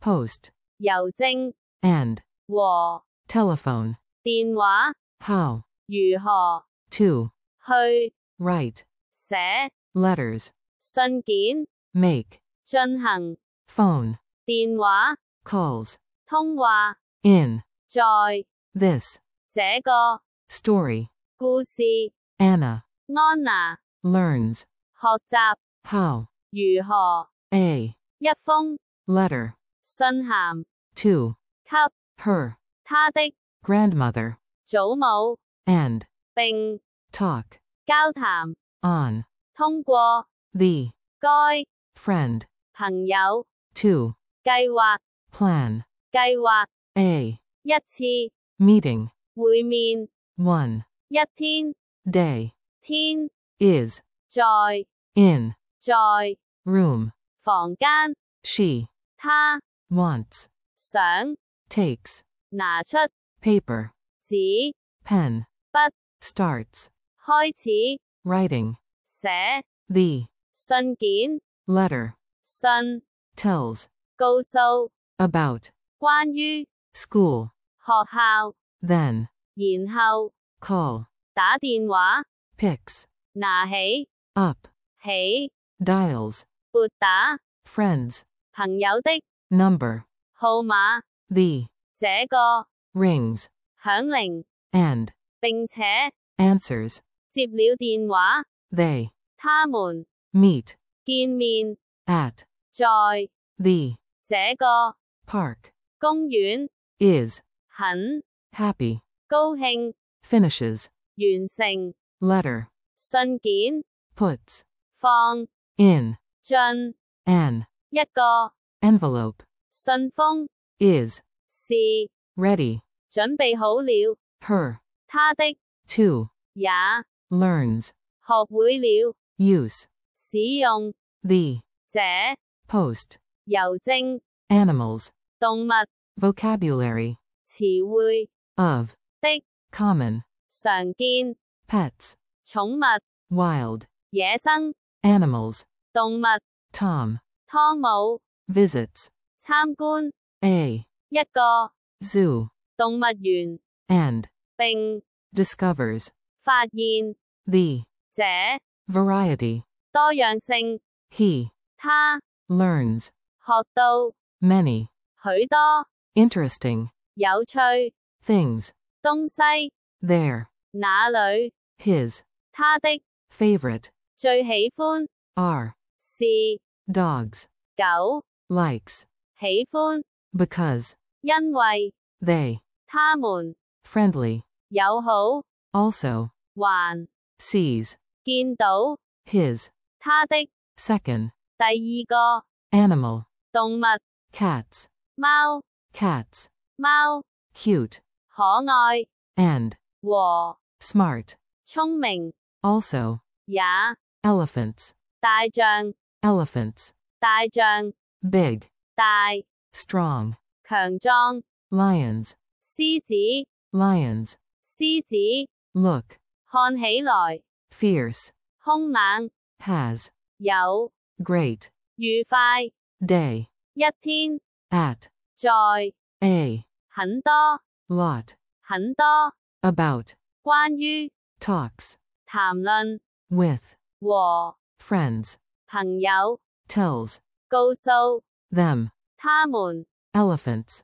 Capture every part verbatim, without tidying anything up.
post, 郵政 and, 和 telephone, 電話 how, 如何 to, 去 write, 寫 letters, 信件 make, 進行 phone, 電話 calls, 通話 in, 在 this, 這個 story, 故事 Anna, 安娜 learns, 學習 how, 如何 a, 一封 letter, 信函 to, 給 her, 他的 grandmother, 祖母 and, 並 talk, 交談 on, 通過 the, 該 friend, 朋友 to, 計劃 plan, 計劃 a, 一次 meeting, 會面 one, 一天 day, 天 is, 在 in, 在 room, 房間 she, 他 wants, 想 takes, 拿出 paper, 紙 pen, 筆 starts, 開始 writing, 寫 the, 信件 letter, 信 tells, 告訴 about, 關於 school, 學校 then, 然後 call, 打電話 picks, 拿起 up, 起 dials, 撥打 friends, 朋友的 number, 號碼 the, 這個 rings, 響鈴 and, 並且 answers, 接了電話 they, 他們 meet, 見面 at, 在 the, 這個 park, 公園 is, 很 happy, 高興 finishes, 完成 letter, 信件 puts, 放 in, 進 an, 一個 envelope, 信封 is, 是 ready, 準備好了 her, 他的 to, 也 learns, 學會了 use, 使用 the, 這 post, 郵政 animals, 動物 vocabulary, 詞彙 of, 的 common, 常見 pets, 寵物 wild, 野生 animals, 動物 Tom, 湯姆 visits, 參觀 a, 一個 zoo, 動物園 and, 並 discovers, 發現 the, 這 variety, 多樣性 he, 他 learns, 學到 many, 許多 interesting, 有趣 things, 東西 there, 那裏 his, 他的 favorite, 最喜歡 are, 是 dogs, 狗 likes, 喜歡 because, 因為 they, 他們 friendly, 友好 also, 還 sees, 見到 his, 他的 second, 第二個 animal, 動物 cats, 貓 cats, 貓 cute, 可愛 and, 和 smart, 聰明 also, 也 elephants, 大象 elephants, 大象 big, 大 strong, 強壯 lions, 獅子 lions, 獅子 look, 看起來 fierce, 兇猛 has, 有 great, 愉快 day, 一天 at, 在 a, 很多 lot, 很多 about, 關於 talks, 談論 with, 和 friends, 朋友 tells, 告訴 them, 他們大象的 elephants,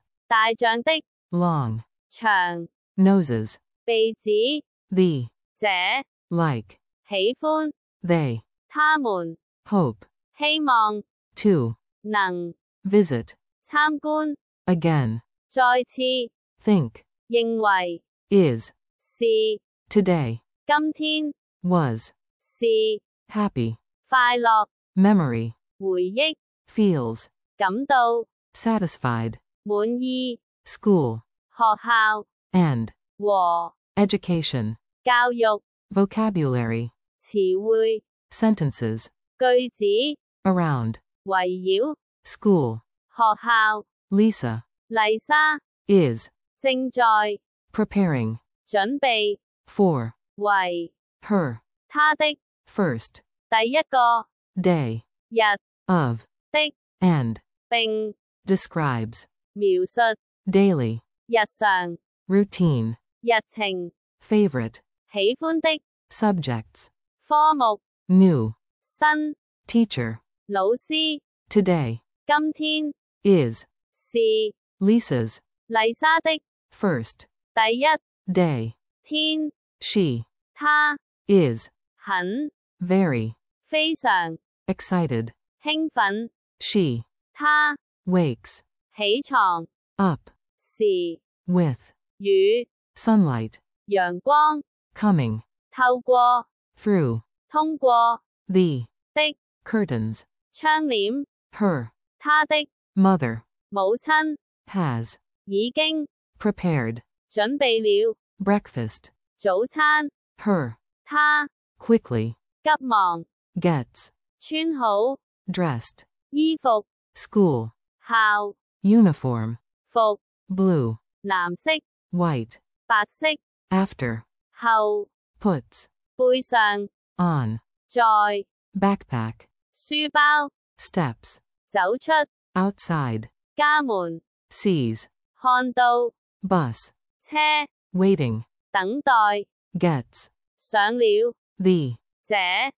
long, 長 noses, 鼻子 the, 這 like, 喜歡 they, 他們 hope, 希望 to, 能 visit, 參觀 again, 再次 think, 認為 is, 是 today, 今天 was, 是 happy, 快樂 memory, 回憶 feels, 感到 satisfied, 滿意 school, 學校 and, 和 education, 教育 vocabulary, 詞彙 sentences, 句子 around, 圍繞 school, 學校 Lisa, 麗莎 is, 正在 preparing, 準備 for, 為 her, 他的 first, 第一個 day, 日 of, 的 and, 並 describes, 描述 daily, 日常 routine, 日程 favorite, 喜歡的 subjects, 科目 new, 新 teacher, 老師 today, 今天 is, 是 Lisa's, 麗莎的 first, 第一 day, 天 she, 他 is, 很 very, 非常 excited, 興奮 she, 他 wakes, 起床 up, 時 with, 與 sunlight, 陽光 coming, 透過 through, 通過 the, 的 curtains, 窗簾 her, 他的 mother, 母親 has, 已經 prepared, 準備了 breakfast, 早餐 her, 他 quickly, 急忙 gets, 穿好 dressed, 衣服 school, 校 uniform, 服 blue, 藍色 white, 白色 after, 後 puts, 背上 on, 在 backpack, 書包 steps, 走出 outside, 家門 sees, 看到 bus, 車 waiting, 等待 gets, 上了 the, 這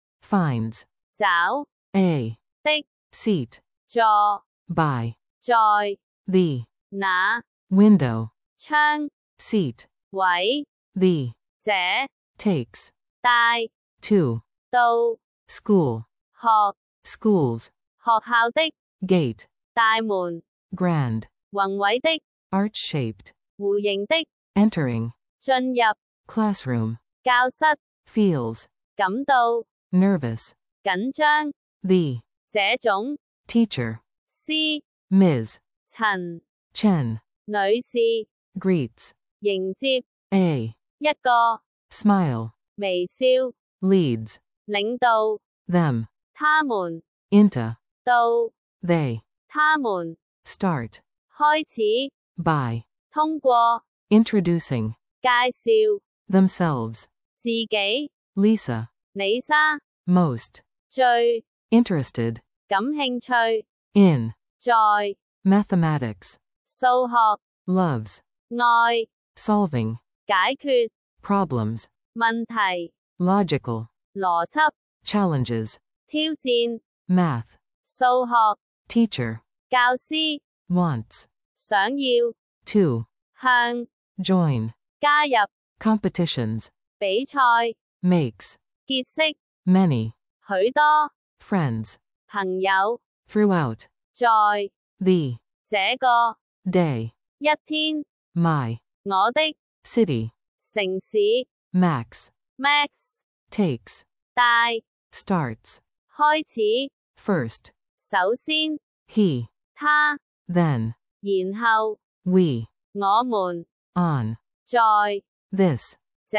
finds, 找 a, 的 seat, 座 by, 在 the, 那 window, 窗 seat, 位 the, 這 takes, 帶 to, 到 school, 學 schools, 學校的 gate, 大門 grand, 宏偉的 arch-shaped, 弧形的 entering, 進入 classroom, 教室 feels, 感到 nervous, 緊張 the, 這種 teacher, 師 Miz, 陳 Chen, 女士 greets, 迎接 a, 一個 smile, 微笑 leads, 領導 them, 他們 into, 到 they, 他們 start, 開始 by, 通過 introducing, 介紹 themselves, 自己 Lisa, 李莎 most, 最 interested, 感興趣 in, 在 mathematics, 數學 loves, 愛 solving, 解決 problems, 問題 logical, 邏輯 challenges, 挑戰 math, 數學 teacher, 教師 wants, 想要 to, 向 join, 加入 competitions, 比賽 makes, 結識 many, 許多 friends, 朋友 throughout, 在 the, 這個 day, 一天 my, 我的 city, 城市 max, Max takes, 帶 starts, 開始 first, 首先 he, 他 then, 然後 we, 我們 on, 在 this, 這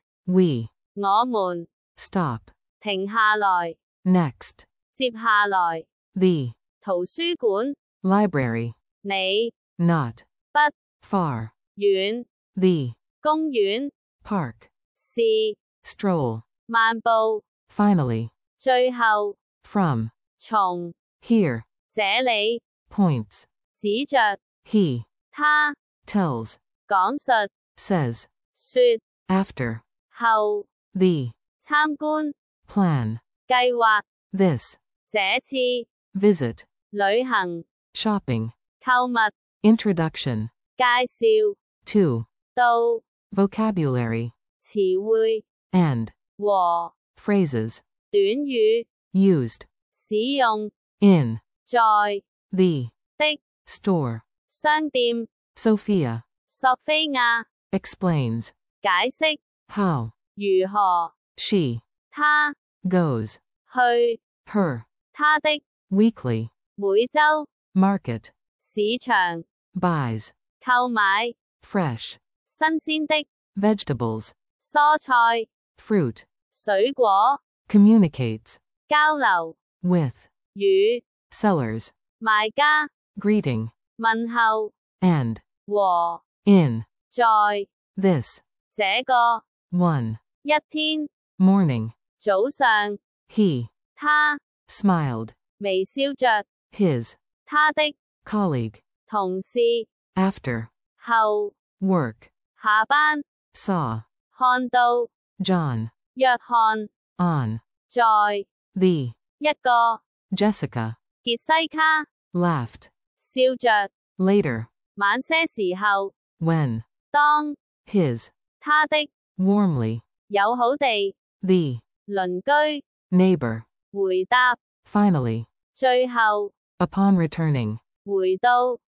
we, 我們 stop, 停下來 next, 接下來 the, 圖書館 library, 你 not, 不 far, 遠 the, 公園 park, 是 stroll, 漫步 finally, 最後 from, 從 here, 這裡 points, 指着 he, 他 tells, 講述 says, 說 after, 後 the, 參觀 plan, 計劃 this, 這次 visit, 旅行 shopping, 購物 introduction, 介紹 to, 到 vocabulary, 詞彙 and, 和 phrases, 短語 used, 使用 in, 在 the, 的 store, 商店 Sophia, 索菲亞 explains, 解釋 how, 如何 she, 他 goes, 去 her, 他的 weekly, 每週 market, 市場 buys, 購買 fresh, 新鮮的 vegetables, 蔬菜 fruit, 水果 communicates, 交流 with, 與 sellers, 賣家 greeting, 問候 and, 和 in, 在 this, 這個 one, 一天 morning, 早上 he, 他 smiled, 微笑着 his, 他的 colleague, 同事 after, 後 work, 下班 saw, 看到 John, 約翰 on, 在 the, 一個 Jessica, 傑西卡 laughed, 笑着 later, 晚些時候 when, 當 his, 他的 warmly, 友好地 the, 鄰居 neighbor, 回答 finally, 最後 upon returning, 回到